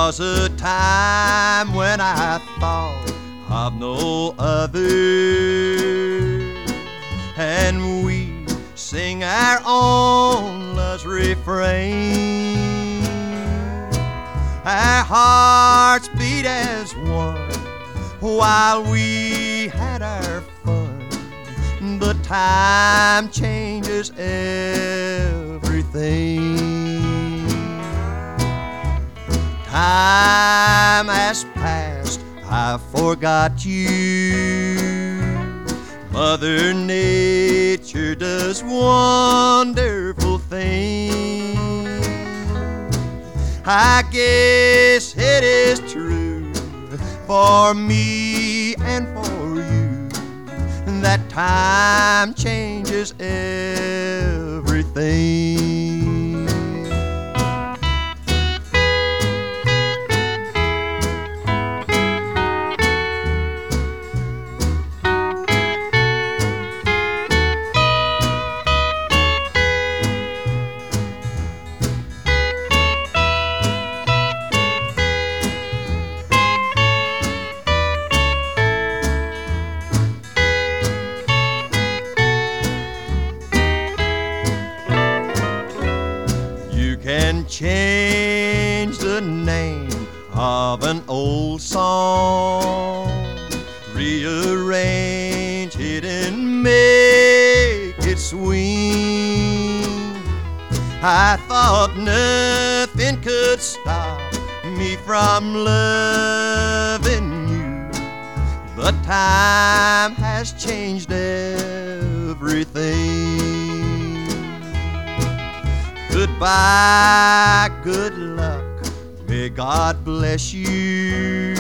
was a time when I thought of no other, and we sing our own love's refrain. Our hearts beat as one while we had our fun, but time changes everything. Time has passed, I forgot you. Mother Nature does wonderful things. I guess it is true for me and for you that time changes everything. You can change the name of an old song, rearrange it and make it swing. I thought nothing could stop me from loving you, but time has changed everything. Goodbye, good luck, may God bless you.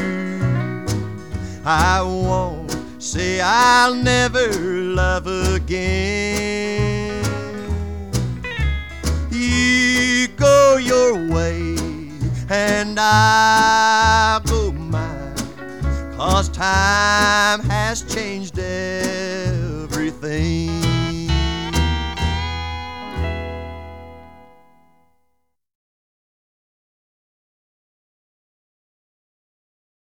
I won't say I'll never love again. You go your way and I'll go mine, 'cause time has changed everything.